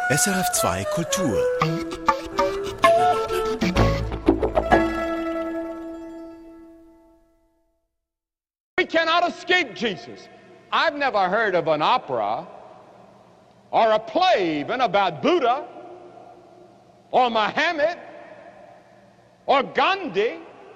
SRF 2 Kultur. We cannot escape Jesus. I've never heard of an opera or a play even about Buddha or Muhammad or Gandhi.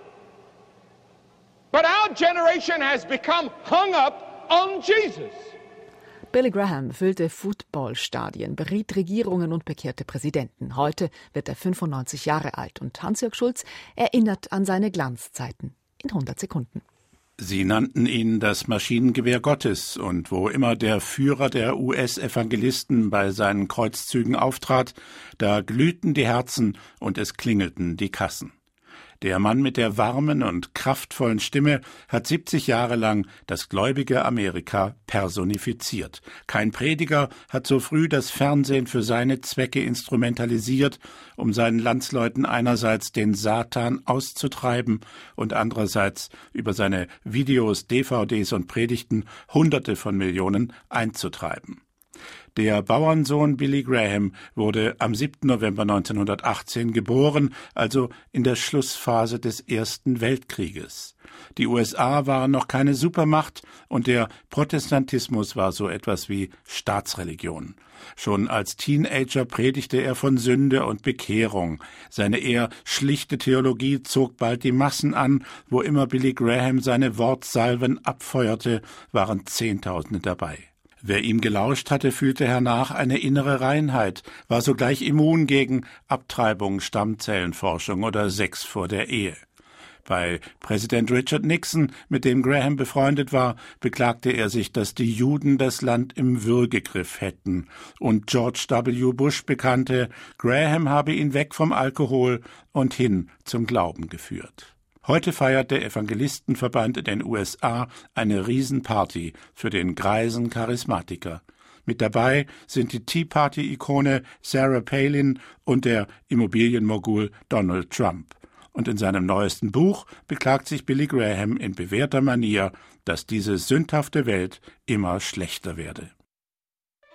But our generation has become hung up on Jesus. Billy Graham füllte Footballstadien, beriet Regierungen und bekehrte Präsidenten. Heute wird er 95 Jahre alt und Hans-Jörg Schulz erinnert an seine Glanzzeiten in 100 Sekunden. Sie nannten ihn das Maschinengewehr Gottes, und wo immer der Führer der US-Evangelisten bei seinen Kreuzzügen auftrat, da glühten die Herzen und es klingelten die Kassen. Der Mann mit der warmen und kraftvollen Stimme hat 70 Jahre lang das gläubige Amerika personifiziert. Kein Prediger hat so früh das Fernsehen für seine Zwecke instrumentalisiert, um seinen Landsleuten einerseits den Satan auszutreiben und andererseits über seine Videos, DVDs und Predigten Hunderte von Millionen einzutreiben. Der Bauernsohn Billy Graham wurde am 7. November 1918 geboren, also in der Schlussphase des Ersten Weltkrieges. Die USA waren noch keine Supermacht und der Protestantismus war so etwas wie Staatsreligion. Schon als Teenager predigte er von Sünde und Bekehrung. Seine eher schlichte Theologie zog bald die Massen an. Wo immer Billy Graham seine Wortsalven abfeuerte, waren Zehntausende dabei. Wer ihm gelauscht hatte, fühlte hernach eine innere Reinheit, war sogleich immun gegen Abtreibung, Stammzellenforschung oder Sex vor der Ehe. Bei Präsident Richard Nixon, mit dem Graham befreundet war, beklagte er sich, dass die Juden das Land im Würgegriff hätten. Und George W. Bush bekannte, Graham habe ihn weg vom Alkohol und hin zum Glauben geführt. Heute feiert der Evangelistenverband in den USA eine Riesenparty für den greisen Charismatiker. Mit dabei sind die Tea Party-Ikone Sarah Palin und der Immobilienmogul Donald Trump. Und in seinem neuesten Buch beklagt sich Billy Graham in bewährter Manier, dass diese sündhafte Welt immer schlechter werde.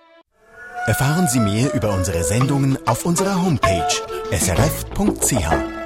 Erfahren Sie mehr über unsere Sendungen auf unserer Homepage srf.ch.